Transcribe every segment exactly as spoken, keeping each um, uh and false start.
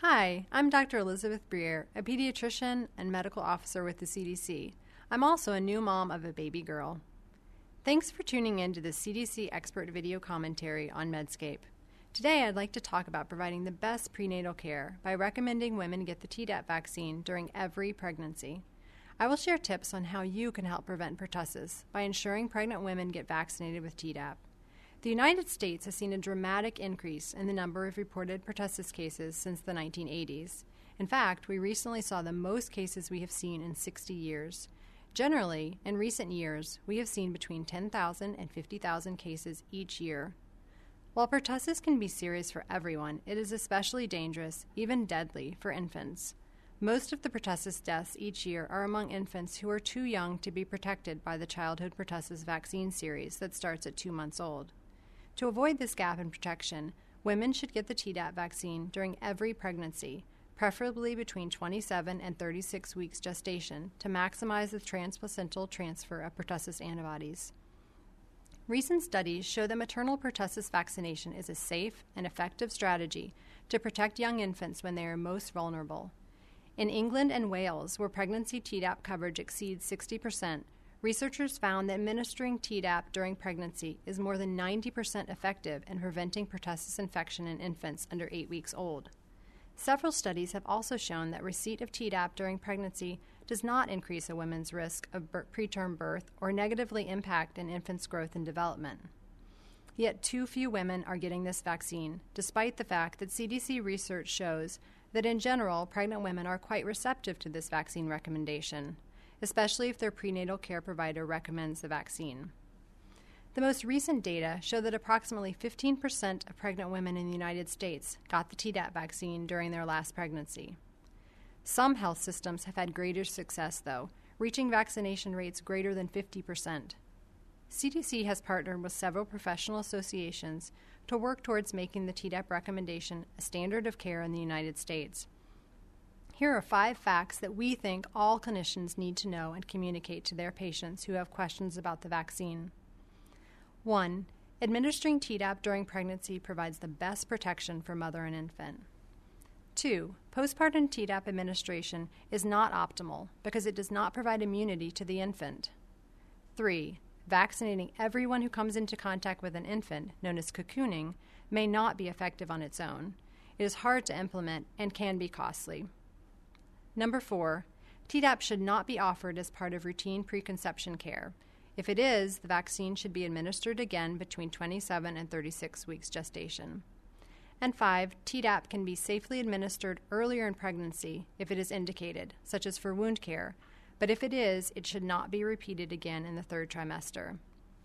Hi, I'm Doctor Elizabeth Briere, a pediatrician and medical officer with the C D C. I'm also a new mom of a baby girl. Thanks for tuning in to the C D C expert video commentary on Medscape. Today I'd like to talk about providing the best prenatal care by recommending women get the Tdap vaccine during every pregnancy. I will share tips on how you can help prevent pertussis by ensuring pregnant women get vaccinated with Tdap. The United States has seen a dramatic increase in the number of reported pertussis cases since the nineteen eighties. In fact, we recently saw the most cases we have seen in sixty years. Generally, in recent years, we have seen between ten thousand and fifty thousand cases each year. While pertussis can be serious for everyone, it is especially dangerous, even deadly, for infants. Most of the pertussis deaths each year are among infants who are too young to be protected by the childhood pertussis vaccine series that starts at two months old. To avoid this gap in protection, women should get the Tdap vaccine during every pregnancy, preferably between twenty-seven and thirty-six weeks gestation, to maximize the transplacental transfer of pertussis antibodies. Recent studies show that maternal pertussis vaccination is a safe and effective strategy to protect young infants when they are most vulnerable. In England and Wales, where pregnancy Tdap coverage exceeds sixty percent, researchers found that administering Tdap during pregnancy is more than ninety percent effective in preventing pertussis infection in infants under eight weeks old. Several studies have also shown that receipt of Tdap during pregnancy does not increase a woman's risk of preterm birth or negatively impact an infant's growth and development. Yet too few women are getting this vaccine, despite the fact that C D C research shows that in general, pregnant women are quite receptive to this vaccine recommendation, especially if their prenatal care provider recommends the vaccine. The most recent data show that approximately fifteen percent of pregnant women in the United States got the Tdap vaccine during their last pregnancy. Some health systems have had greater success, though, reaching vaccination rates greater than fifty percent. C D C has partnered with several professional associations to work towards making the Tdap recommendation a standard of care in the United States. Here are five facts that we think all clinicians need to know and communicate to their patients who have questions about the vaccine. One, administering Tdap during pregnancy provides the best protection for mother and infant. Two, postpartum Tdap administration is not optimal because it does not provide immunity to the infant. Three, vaccinating everyone who comes into contact with an infant, known as cocooning, may not be effective on its own. It is hard to implement and can be costly. Number four, Tdap should not be offered as part of routine preconception care. If it is, the vaccine should be administered again between twenty-seven and thirty-six weeks gestation. And five, Tdap can be safely administered earlier in pregnancy if it is indicated, such as for wound care, but if it is, it should not be repeated again in the third trimester.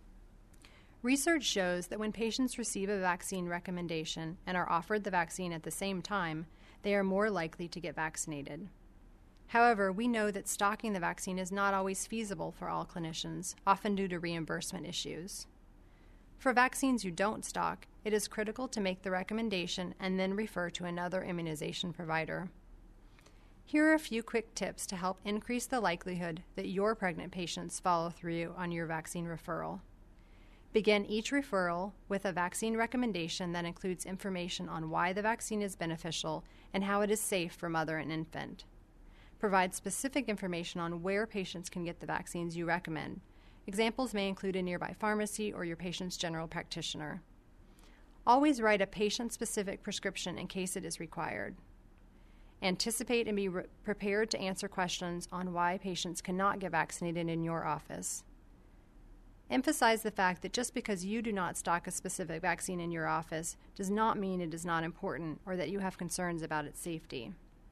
Research shows that when patients receive a vaccine recommendation and are offered the vaccine at the same time, they are more likely to get vaccinated. However, we know that stocking the vaccine is not always feasible for all clinicians, often due to reimbursement issues. For vaccines you don't stock, it is critical to make the recommendation and then refer to another immunization provider. Here are a few quick tips to help increase the likelihood that your pregnant patients follow through on your vaccine referral. Begin each referral with a vaccine recommendation that includes information on why the vaccine is beneficial and how it is safe for mother and infant. Provide specific information on where patients can get the vaccines you recommend. Examples may include a nearby pharmacy or your patient's general practitioner. Always write a patient-specific prescription in case it is required. Anticipate and be re- prepared to answer questions on why patients cannot get vaccinated in your office. Emphasize the fact that just because you do not stock a specific vaccine in your office does not mean it is not important or that you have concerns about its safety.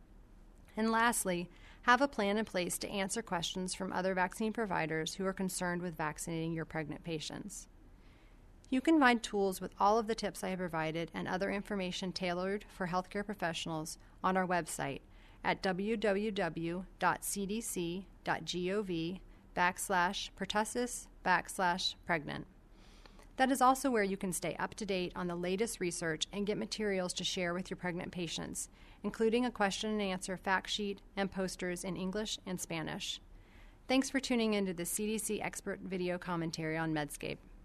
And lastly, have a plan in place to answer questions from other vaccine providers who are concerned with vaccinating your pregnant patients. You can find tools with all of the tips I have provided and other information tailored for healthcare professionals on our website at www.cdc.gov backslash pertussis backslash pregnant. That is also where you can stay up to date on the latest research and get materials to share with your pregnant patients, including a question and answer fact sheet and posters in English and Spanish. Thanks for tuning into the C D C expert video commentary on Medscape.